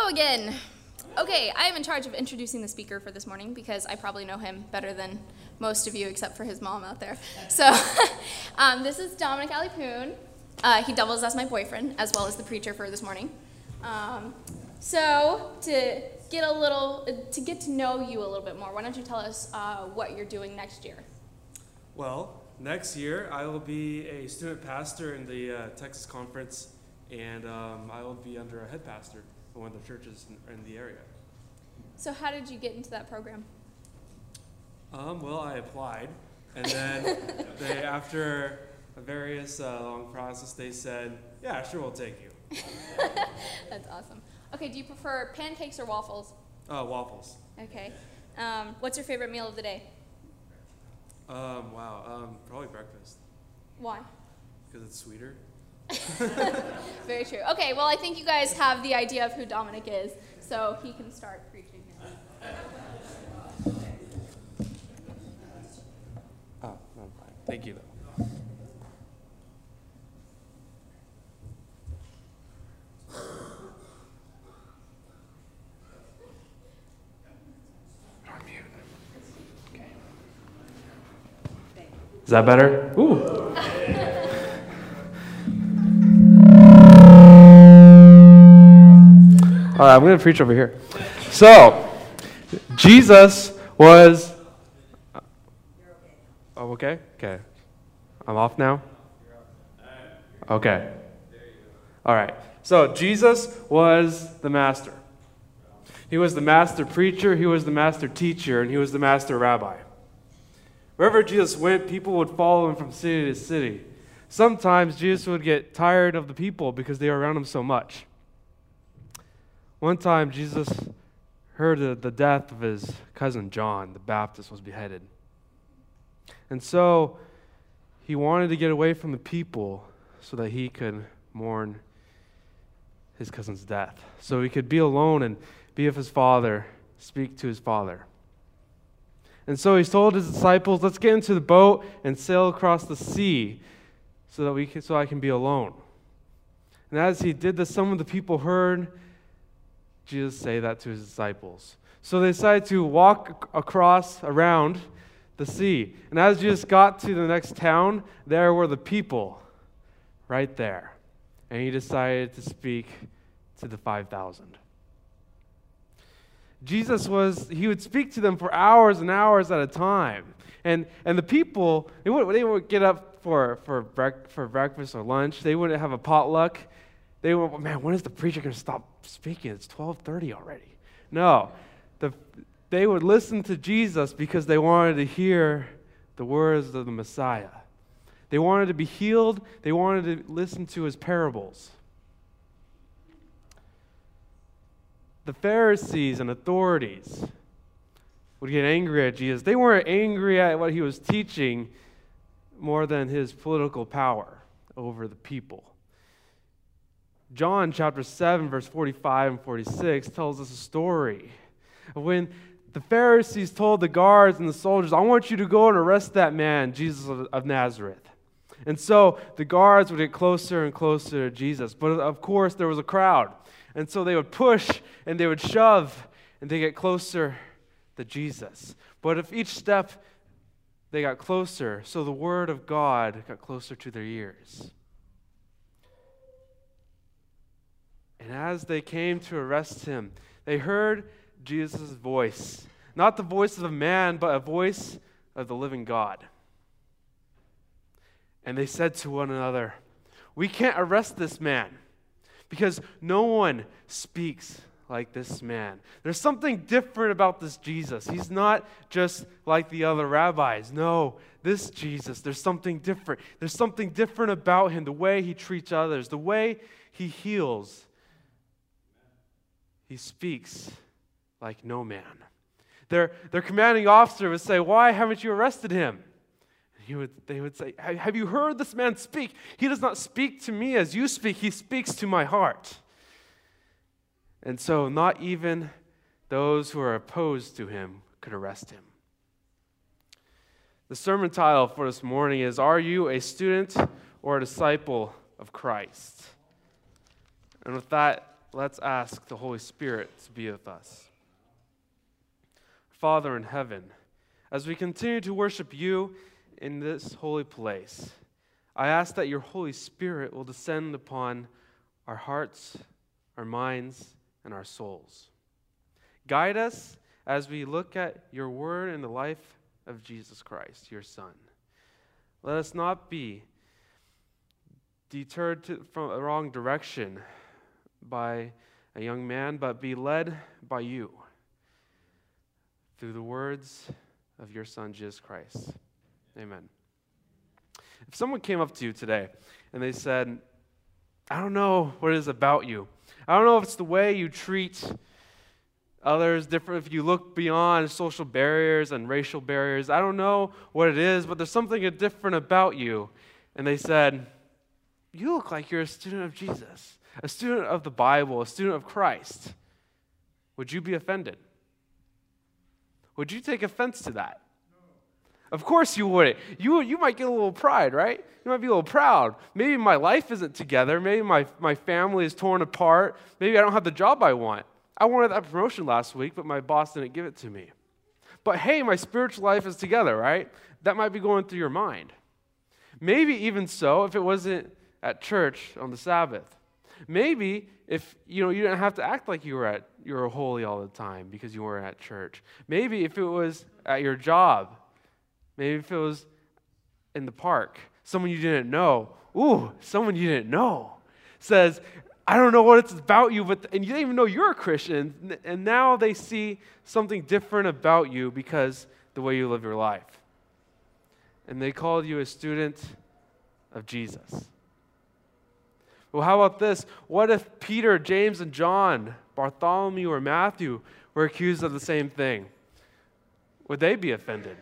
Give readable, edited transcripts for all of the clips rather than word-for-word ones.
Hello again. Okay, I am in charge of introducing the speaker for this morning because I probably know him better than most of you except for his mom out there. So this is Dominic Alipoon. He doubles as my boyfriend as well as the preacher for this morning. So to get to know you a little bit more, why don't you tell us what you're doing next year? Well, next year I will be a student pastor in the Texas Conference, and I will be under a head pastor for one of the churches in the area. So how did you get into that program? Well, I applied, and then after a various long process, they said, yeah, sure, we'll take you. That's awesome. Okay, do you prefer pancakes or waffles? Waffles. Okay. What's your favorite meal of the day? Probably breakfast. Why? Because it's sweeter. Very true. Okay, well, I think you guys have the idea of who Dominic is, so he can start preaching now. Oh, no, fine. Thank you, though. Is that better? Ooh. All right, I'm going to preach over here. So, Jesus was... Oh, okay? Okay. I'm off now? Okay. All right. So, Jesus was the master. He was the master preacher, he was the master teacher, and he was the master rabbi. Wherever Jesus went, people would follow him from city to city. Sometimes Jesus would get tired of the people because they were around him so much. One time, Jesus heard that the death of his cousin John the Baptist was beheaded. And so, he wanted to get away from the people so that he could mourn his cousin's death. So he could be alone and be with his father, speak to his father. And so he's told his disciples, let's get into the boat and sail across the sea so I can be alone. And as he did this, some of the people heard Jesus say that to his disciples. So they decided to walk around the sea. And as Jesus got to the next town, there were the people right there. And he decided to speak to the 5,000. Jesus he would speak to them for hours and hours at a time. And the people, they wouldn't get up for breakfast or lunch. They wouldn't have a potluck. They would, man, when is the preacher going to stop speaking? It's 12:30 already. No. They would listen to Jesus because they wanted to hear the words of the Messiah. They wanted to be healed. They wanted to listen to his parables. The Pharisees and authorities would get angry at Jesus. They weren't angry at what he was teaching more than his political power over the people. John chapter 7, verse 45 and 46 tells us a story of when the Pharisees told the guards and the soldiers, I want you to go and arrest that man, Jesus of Nazareth. And so the guards would get closer and closer to Jesus. But of course, there was a crowd. And so they would push and they would shove and they get closer to Jesus. But if each step they got closer, so the word of God got closer to their ears. And as they came to arrest him, they heard Jesus' voice. Not the voice of a man, but a voice of the living God. And they said to one another, we can't arrest this man, because no one speaks like this man. There's something different about this Jesus. He's not just like the other rabbis. No, this Jesus, there's something different. There's something different about him, the way he treats others, the way he heals. He speaks like no man. Their commanding officer would say, why haven't you arrested him? They would say, have you heard this man speak? He does not speak to me as you speak. He speaks to my heart. And so not even those who are opposed to him could arrest him. The sermon title for this morning is, Are You a Student or a Disciple of Christ? And with that, let's ask the Holy Spirit to be with us. Father in heaven, as we continue to worship you in this holy place, I ask that your Holy Spirit will descend upon our hearts, our minds, and our souls. Guide us as we look at your word and the life of Jesus Christ, your Son. Let us not be deterred from a wrong direction by a young man, but be led by you through the words of your Son, Jesus Christ. Amen. If someone came up to you today and they said, I don't know what it is about you. I don't know if it's the way you treat others different, if you look beyond social barriers and racial barriers. I don't know what it is, but there's something different about you. And they said, you look like you're a student of Jesus, a student of the Bible, a student of Christ. Would you be offended? Would you take offense to that? Of course you wouldn't. You might get a little pride, right? You might be a little proud. Maybe my life isn't together. Maybe my family is torn apart. Maybe I don't have the job I want. I wanted that promotion last week, but my boss didn't give it to me. But hey, my spiritual life is together, right? That might be going through your mind. Maybe even so, if it wasn't at church on the Sabbath. Maybe if you didn't have to act like you were holy all the time because you weren't at church. Maybe if it was at your job. Maybe if it was in the park, someone you didn't know. Someone you didn't know says, I don't know what it's about you, and you didn't even know you're a Christian, and now they see something different about you because the way you live your life. And they called you a student of Jesus. Well, how about this? What if Peter, James, and John, Bartholomew, or Matthew were accused of the same thing? Would they be offended?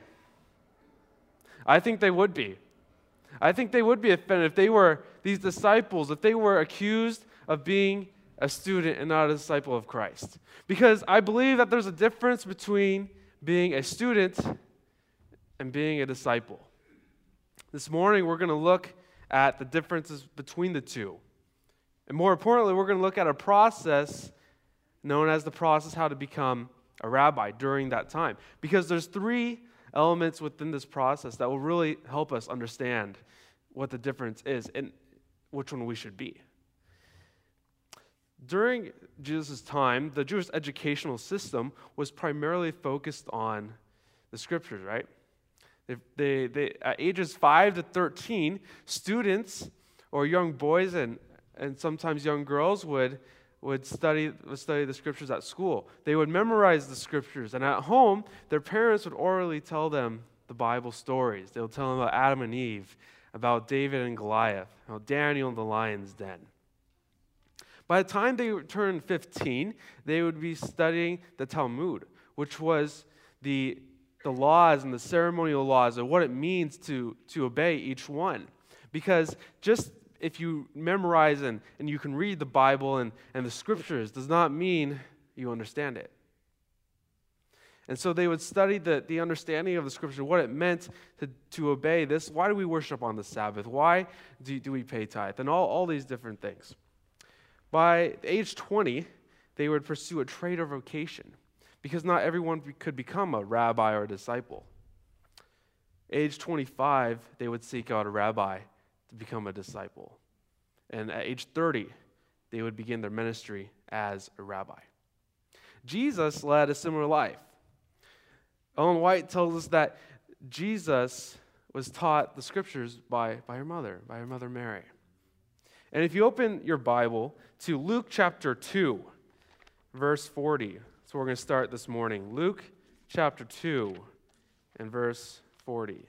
I think they would be. I think they would be offended if they were these disciples, if they were accused of being a student and not a disciple of Christ. Because I believe that there's a difference between being a student and being a disciple. This morning, we're going to look at the differences between the two. And more importantly, we're going to look at a process known as the process how to become a rabbi during that time. Because there's three elements within this process that will really help us understand what the difference is and which one we should be. During Jesus' time, the Jewish educational system was primarily focused on the scriptures, right? They at ages 5 to 13, students or young boys and sometimes young girls would study the scriptures at school. They would memorize the scriptures, and at home, their parents would orally tell them the Bible stories. They would tell them about Adam and Eve, about David and Goliath, about Daniel and the lion's den. By the time they turned 15, they would be studying the Talmud, which was the laws and the ceremonial laws of what it means to obey each one. Because just if you memorize and you can read the Bible and the scriptures does not mean you understand it. And so they would study the understanding of the scripture, what it meant to obey this. Why do we worship on the Sabbath? Why do we pay tithe? And all these different things. By age 20, they would pursue a trade or vocation because not everyone could become a rabbi or a disciple. Age 25, they would seek out a rabbi to become a disciple. And at age 30, they would begin their ministry as a rabbi. Jesus led a similar life. Ellen White tells us that Jesus was taught the scriptures by her mother Mary. And if you open your Bible to Luke chapter 2, verse 40, that's where we're going to start this morning. Luke chapter 2 and verse 40.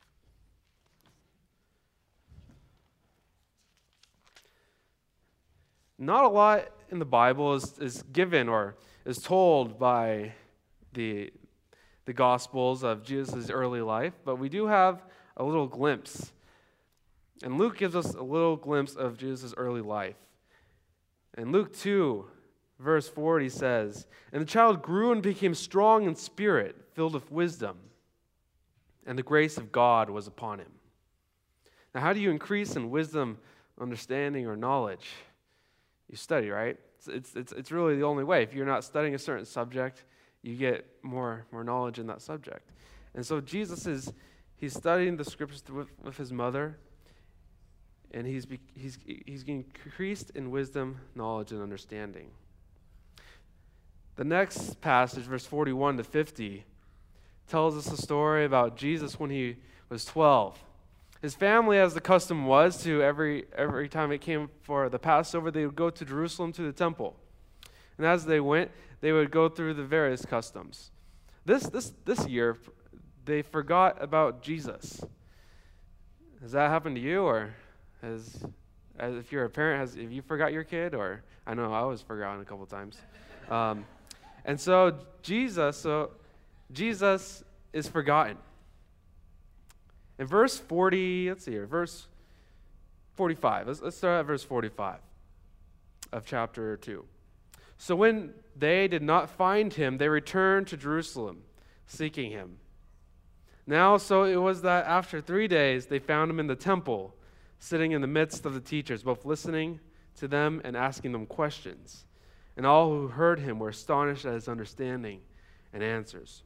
Not a lot in the Bible is given or is told by the Gospels of Jesus' early life, but we do have a little glimpse. And Luke gives us a little glimpse of Jesus' early life. In Luke 2, verse 40 says, "And the child grew and became strong in spirit, filled with wisdom, and the grace of God was upon him." Now, how do you increase in wisdom, understanding, or knowledge? You study, right? It's really the only way. If you're not studying a certain subject, you get more knowledge in that subject. And so Jesus he's studying the scriptures with his mother, and he's increased in wisdom, knowledge, and understanding. The next passage, verse 41 to 50, tells us a story about Jesus when he was 12. His family, as the custom was, to every time it came for the Passover, they would go to Jerusalem to the temple. And as they went, they would go through the various customs. This year, they forgot about Jesus. Has that happened to you, or as if you're a parent, have you forgot your kid? Or I know I was forgotten a couple times. And so Jesus is forgotten. In verse 40, verse 45. Let's start at verse 45 of chapter 2. So when they did not find him, they returned to Jerusalem, seeking him. Now, so it was that after 3 days, they found him in the temple, sitting in the midst of the teachers, both listening to them and asking them questions. And all who heard him were astonished at his understanding and answers.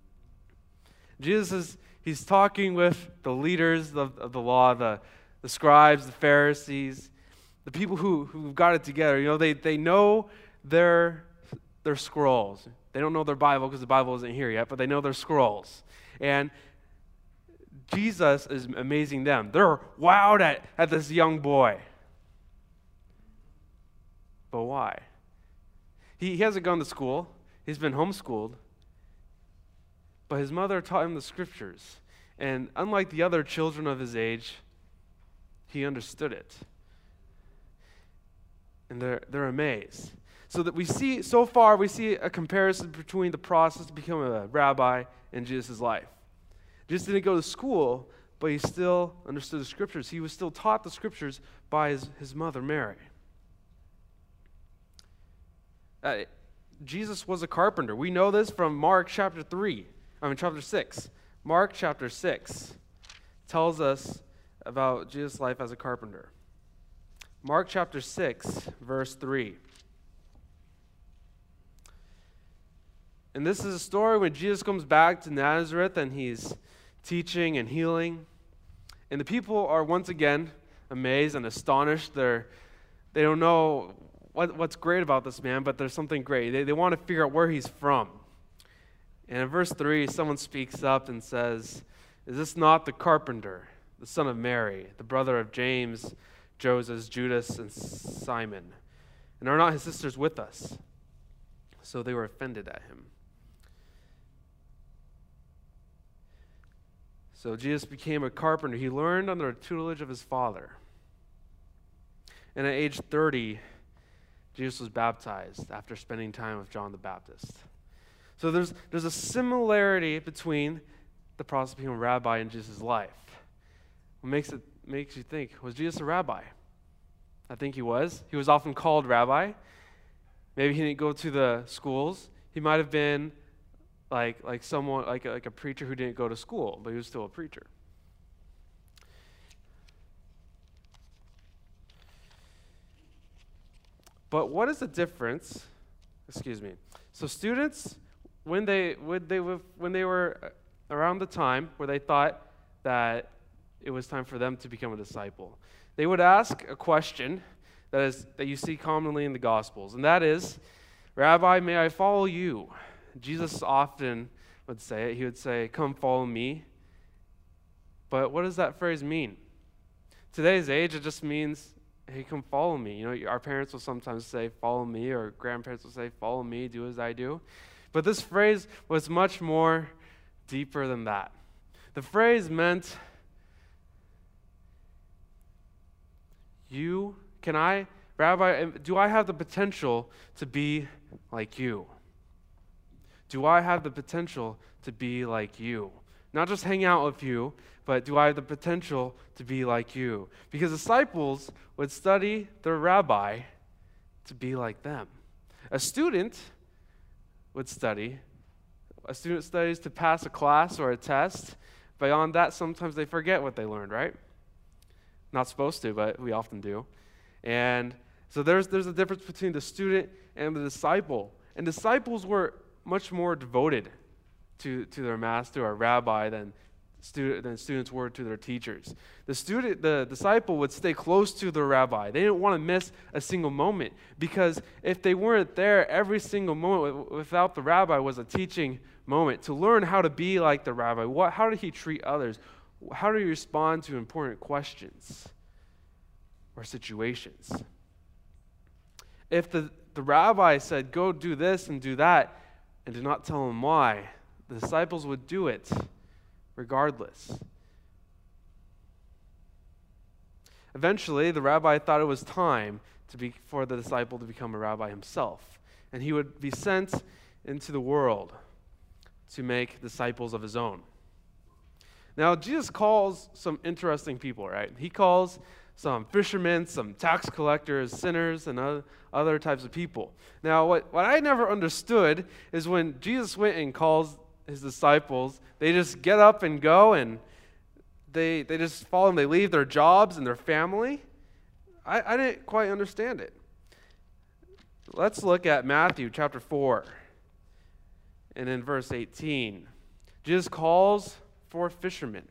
Jesus he's talking with the leaders of the law, the scribes, the Pharisees, the people who got it together. You know, they know their scrolls. They don't know their Bible because the Bible isn't here yet, but they know their scrolls. And Jesus is amazing them. They're wowed at this young boy. But why? He hasn't gone to school. He's been homeschooled. But his mother taught him the scriptures. And unlike the other children of his age, he understood it. And they're amazed. So that we see a comparison between the process to become a rabbi and Jesus' life. Jesus didn't go to school, but he still understood the scriptures. He was still taught the scriptures by his mother, Mary. Jesus was a carpenter. We know this from chapter 6. Mark chapter 6 tells us about Jesus' life as a carpenter. Mark chapter 6, verse 3. And this is a story when Jesus comes back to Nazareth and he's teaching and healing. And the people are once again amazed and astonished. They don't know what's great about this man, but there's something great. They want to figure out where he's from. And in verse 3, someone speaks up and says, "Is this not the carpenter, the son of Mary, the brother of James, Joseph, Judas, and Simon? And are not his sisters with us?" So they were offended at him. So Jesus became a carpenter. He learned under the tutelage of his father. And at age 30, Jesus was baptized after spending time with John the Baptist. So there's a similarity between the process of becoming a rabbi and Jesus' life. What makes you think, was Jesus a rabbi? I think he was. He was often called rabbi. Maybe he didn't go to the schools. He might have been like someone like a preacher who didn't go to school, but he was still a preacher. But what is the difference? So students, when they were around the time where they thought that it was time for them to become a disciple, they would ask a question that you see commonly in the Gospels, and that is, "Rabbi, may I follow you?" Jesus often would say it. He would say, "Come follow me." But what does that phrase mean? Today's age, it just means, "Hey, come follow me." You know, our parents will sometimes say, "Follow me," or grandparents will say, "Follow me, do as I do." But this phrase was much more deeper than that. The phrase meant, Rabbi, do I have the potential to be like you? Do I have the potential to be like you? Not just hang out with you, but do I have the potential to be like you? Because disciples would study their rabbi to be like them. A student studies to pass a class or a test. Beyond that, sometimes they forget what they learned, right? Not supposed to, but we often do. And So there's a difference between the student and the disciple. And disciples were much more devoted to their master or rabbi than students were to their teachers. The disciple would stay close to the rabbi. They didn't want to miss a single moment, because if they weren't there, every single moment without the rabbi was a teaching moment to learn how to be like the rabbi. How did he treat others? How did he respond to important questions or situations? If the rabbi said, go do this and do that, and did not tell them why, the disciples would do it regardless. Eventually, the rabbi thought it was time for the disciple to become a rabbi himself, and he would be sent into the world to make disciples of his own. Now, Jesus calls some interesting people, right? He calls some fishermen, some tax collectors, sinners, and other types of people. Now, what I never understood is when Jesus went and calls his disciples, they just get up and go, and they just follow him. They leave their jobs and their family. I didn't quite understand it. Let's look at Matthew chapter 4, and in verse 18. Jesus calls for fishermen.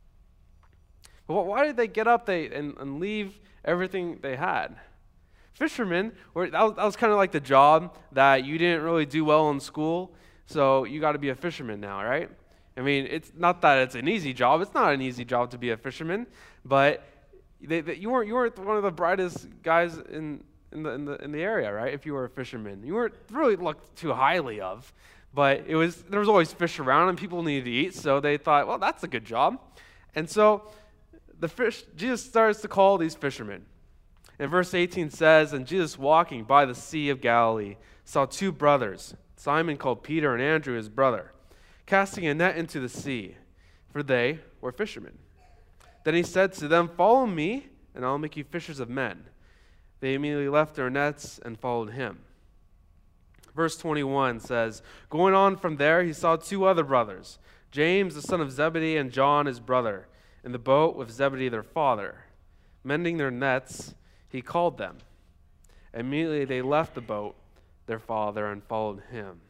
But why did they get up and leave everything they had? Fishermen, that was kind of like the job that you didn't really do well in school, so you got to be a fisherman now, right? I mean, it's not that it's an easy job. It's not an easy job to be a fisherman, but you weren't one of the brightest guys in the area, right? If you were a fisherman, you weren't really looked too highly of, but there was always fish around and people needed to eat, so they thought, well, that's a good job, and so Jesus starts to call these fishermen. And verse 18 says, and Jesus, walking by the Sea of Galilee, saw two brothers, Simon called Peter and Andrew his brother, casting a net into the sea, for they were fishermen. Then he said to them, follow me, and I'll make you fishers of men. They immediately left their nets and followed him. Verse 21 says, going on from there, he saw two other brothers, James the son of Zebedee and John his brother, in the boat with Zebedee their father. Mending their nets, he called them. Immediately they left the boat, their father, and followed him.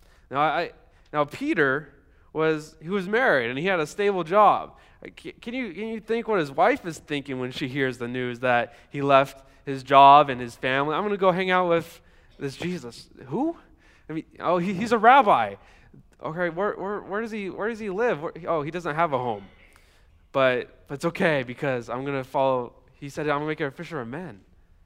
Now Peter was married and he had a stable job. Can you think what his wife is thinking when she hears the news that he left his job and his family? I'm going to go hang out with this Jesus. Who? I mean, he's a rabbi. Okay, where does he live? He doesn't have a home. But it's okay, because I'm going to follow. He said, I'm going to make you a fisher of men.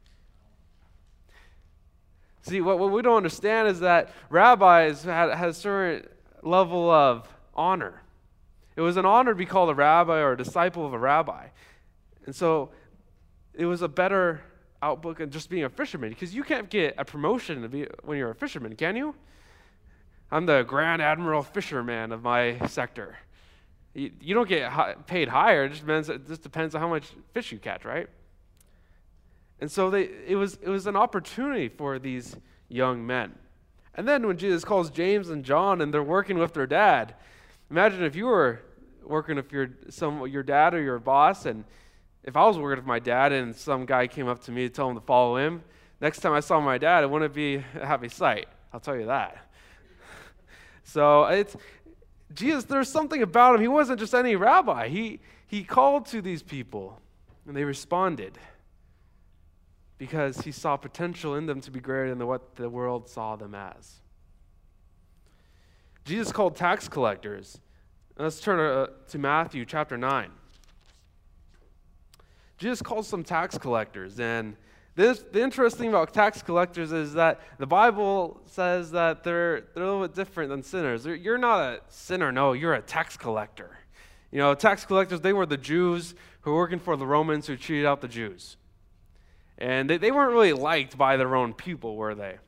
See, what we don't understand is that rabbis had a certain level of honor. It was an honor to be called a rabbi or a disciple of a rabbi. And so it was a better outlook than just being a fisherman, because you can't get a promotion when you're a fisherman, can you? I'm the Grand Admiral Fisherman of my sector. You don't get paid higher. It just depends on how much fish you catch, right? And so it was an opportunity for these young men. And then when Jesus calls James and John and they're working with their dad, imagine if you were working with your dad or your boss, and if I was working with my dad and some guy came up to me to tell him to follow him, next time I saw my dad, it wouldn't be a happy sight. I'll tell you that. So Jesus, there's something about him. He wasn't just any rabbi. He called to these people, and they responded because he saw potential in them to be greater than what the world saw them as. Jesus called tax collectors. Let's turn to Matthew chapter 9. Jesus calls some tax collectors, and the interesting thing about tax collectors is that the Bible says that they're a little bit different than sinners. You're not a sinner, no, you're a tax collector. Tax collectors, they were the Jews who were working for the Romans who cheated out the Jews. And they weren't really liked by their own people, were they?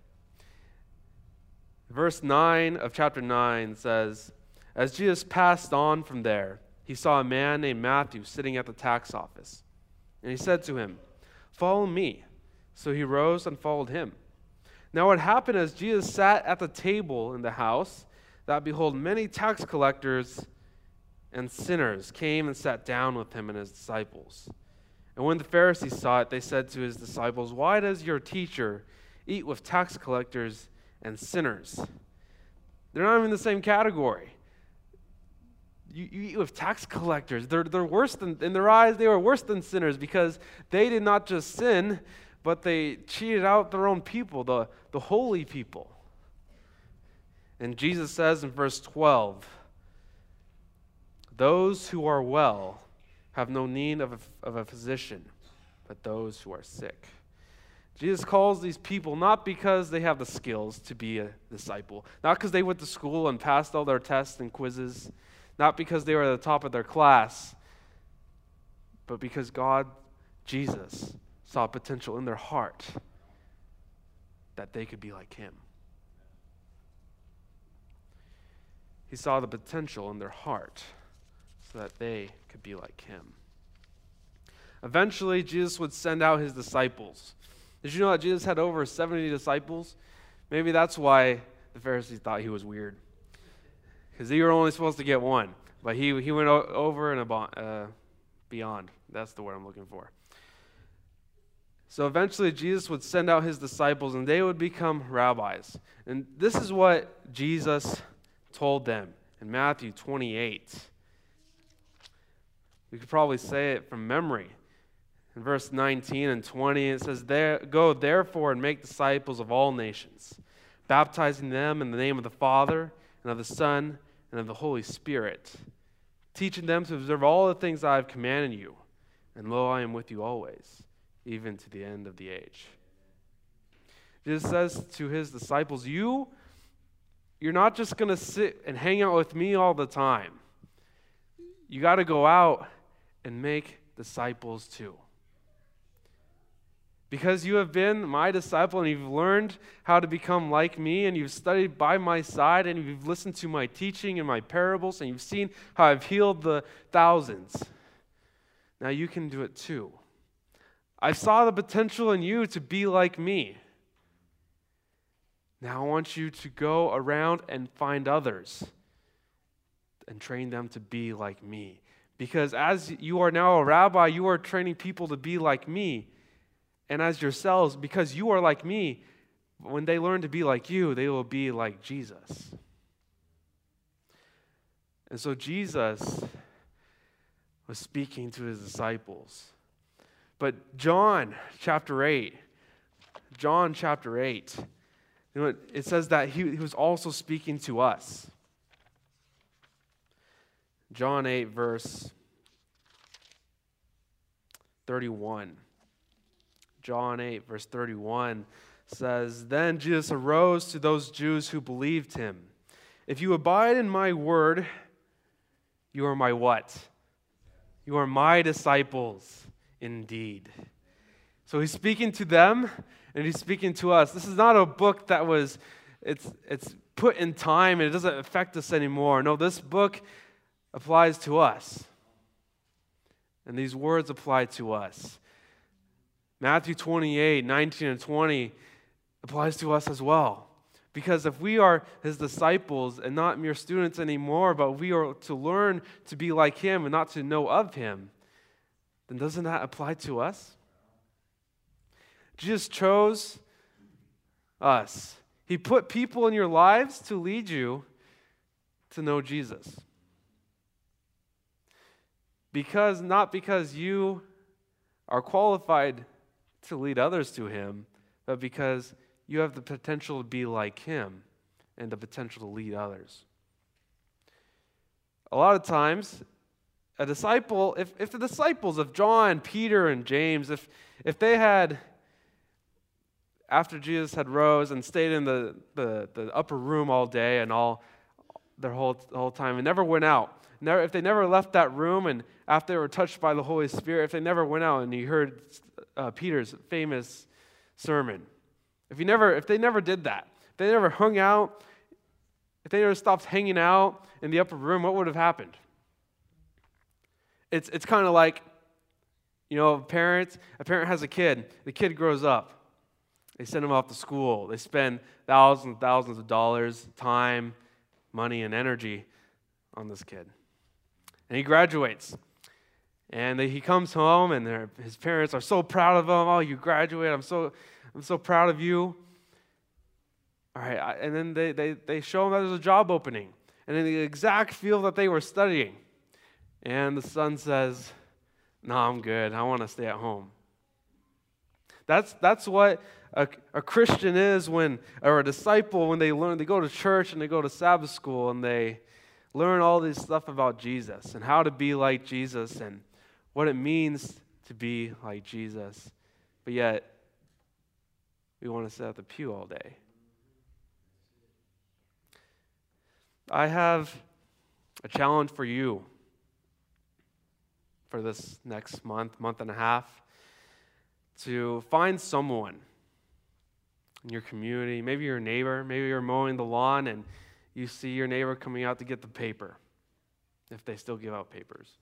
Verse 9 of chapter 9 says, as Jesus passed on from there, he saw a man named Matthew sitting at the tax office. And he said to him, follow me. So he rose and followed him. Now what happened as Jesus sat at the table in the house, that behold, many tax collectors and sinners came and sat down with him and his disciples. And when the Pharisees saw it, they said to his disciples, "Why does your teacher eat with tax collectors and sinners?" They're not even in the same category. You eat with tax collectors. They're worse than, in their eyes, they were worse than sinners because they did not just sin, but they cheated out their own people, the holy people. And Jesus says in verse 12, "Those who are well have no need of a physician, but those who are sick." Jesus calls these people not because they have the skills to be a disciple, not because they went to school and passed all their tests and quizzes, not because they were at the top of their class, but because God, Jesus, saw potential in their heart that they could be like him. He saw the potential in their heart so that they could be like him. Eventually, Jesus would send out his disciples. Did you know that Jesus had over 70 disciples? Maybe that's why the Pharisees thought he was weird. Because they were only supposed to get one. But he went over and beyond. That's the word I'm looking for. So eventually Jesus would send out his disciples and they would become rabbis. And this is what Jesus told them in Matthew 28. We could probably say it from memory. In verse 19 and 20, it says, "Go therefore and make disciples of all nations, baptizing them in the name of the Father and of the Son and of the Holy Spirit, teaching them to observe all the things I have commanded you. And lo, I am with you always, even to the end of the age." Jesus says to his disciples, you're not just going to sit and hang out with me all the time. You got to go out and make disciples too. Because you have been my disciple and you've learned how to become like me and you've studied by my side and you've listened to my teaching and my parables and you've seen how I've healed the thousands. Now you can do it too. I saw the potential in you to be like me. Now I want you to go around and find others and train them to be like me. Because as you are now a rabbi, you are training people to be like me. And as yourselves, because you are like me, when they learn to be like you, they will be like Jesus. And so Jesus was speaking to his disciples. But John chapter 8, it says that he was also speaking to us. John 8, verse 31. John 8, verse 31 says, "Then Jesus arose to those Jews who believed him. If you abide in my word, you are my what? You are my disciples indeed." So he's speaking to them and he's speaking to us. This is not a book that it's put in time and it doesn't affect us anymore. No, this book applies to us. And these words apply to us. Matthew 28, 19 and 20 applies to us as well. Because if we are his disciples and not mere students anymore, but we are to learn to be like him and not to know of him, then doesn't that apply to us? Jesus chose us. He put people in your lives to lead you to know Jesus. Not because you are qualified to lead others to him, but because you have the potential to be like him and the potential to lead others. A lot of times, a disciple, if the disciples of John, Peter, and James, if they had, after Jesus had rose and stayed in the upper room all day and all their whole time and never went out, if they never left that room and after they were touched by the Holy Spirit, if they never went out and you heard Peter's famous sermon, if they never did that, if they never hung out, if they never stopped hanging out in the upper room, what would have happened? It's kind of like, a parent has a kid. The kid grows up. They send him off to school. They spend thousands and thousands of dollars, time, money, and energy on this kid. And he graduates. And he comes home, and his parents are so proud of him. Oh, you graduated. I'm so proud of you. All right, and then they show him that there's a job opening, and in the exact field that they were studying. And the son says, "No, I'm good. I want to stay at home." That's what a Christian is or a disciple when they go to church and they go to Sabbath school and they learn all this stuff about Jesus and how to be like Jesus and what it means to be like Jesus. But yet, we want to sit at the pew all day. I have a challenge for you for this next month and a half, to find someone in your community, maybe your neighbor, maybe you're mowing the lawn and you see your neighbor coming out to get the paper, if they still give out papers.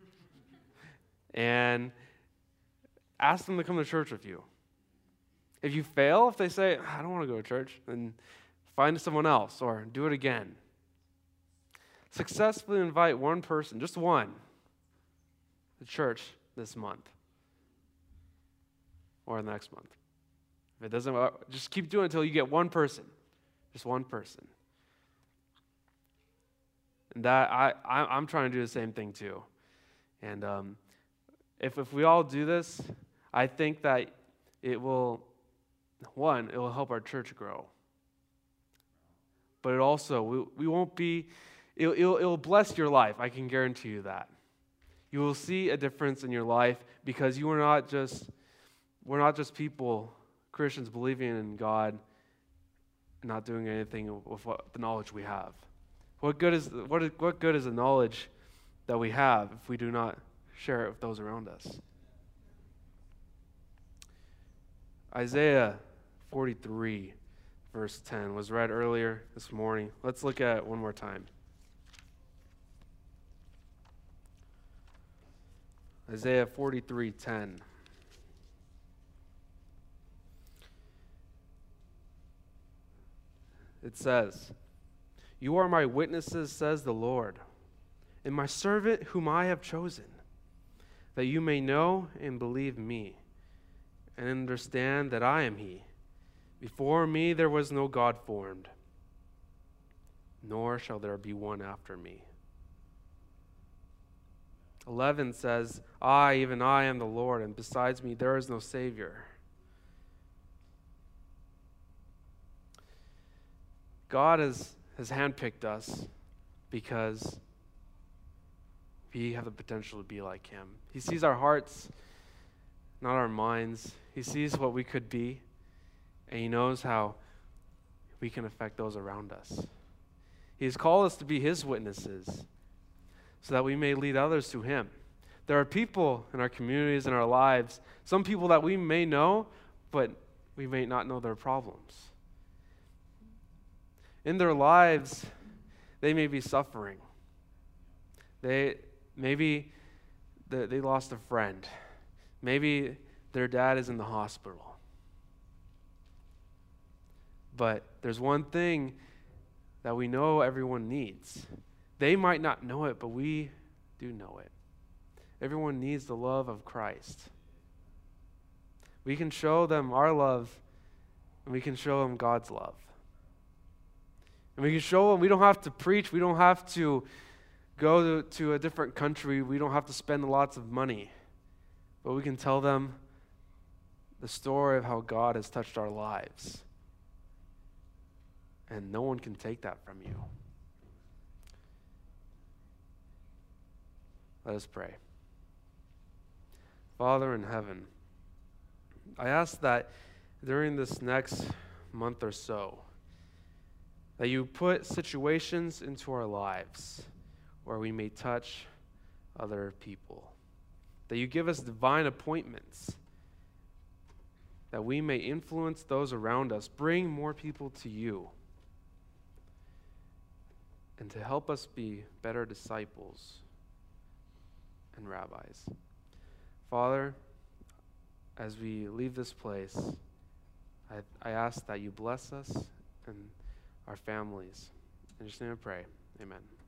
And ask them to come to church with you. If you fail, if they say, "I don't want to go to church," then find someone else or do it again. Successfully invite one person, just one, to church this month or the next month. If it doesn't work, just keep doing it until you get one person, just one person. And that I'm trying to do the same thing too. And if we all do this, I think that it will help our church grow. But it also, we won't be, it'll bless your life. I can guarantee you that. You will see a difference in your life because we're not just people, Christians, believing in God and not doing anything with the knowledge we have. What good is the knowledge that we have if we do not share it with those around us? Isaiah 43, verse 10 was read earlier this morning. Let's look at it one more time. Isaiah 43:10. It says, "You are my witnesses, says the Lord, and my servant whom I have chosen, that you may know and believe me, and understand that I am He. Before me there was no God formed, nor shall there be one after me." 11 says, "I, even I, am the Lord, and besides me there is no Savior." God has handpicked us because we have the potential to be like Him. He sees our hearts, not our minds. He sees what we could be, and He knows how we can affect those around us. He has called us to be His witnesses so that we may lead others to Him. There are people in our communities, in our lives, some people that we may know, but we may not know their problems. In their lives, they may be suffering. Maybe they lost a friend. Maybe their dad is in the hospital. But there's one thing that we know everyone needs. They might not know it, but we do know it. Everyone needs the love of Christ. We can show them our love, and we can show them God's love. And we can show them we don't have to preach, we don't have to go to a different country, we don't have to spend lots of money. But we can tell them the story of how God has touched our lives. And no one can take that from you. Let us pray. Father in heaven, I ask that during this next month or so, that you put situations into our lives where we may touch other people. That you give us divine appointments, that we may influence those around us, bring more people to you, and to help us be better disciples and rabbis. Father, as we leave this place, I ask that you bless us and our families. In Jesus' name I pray. Amen.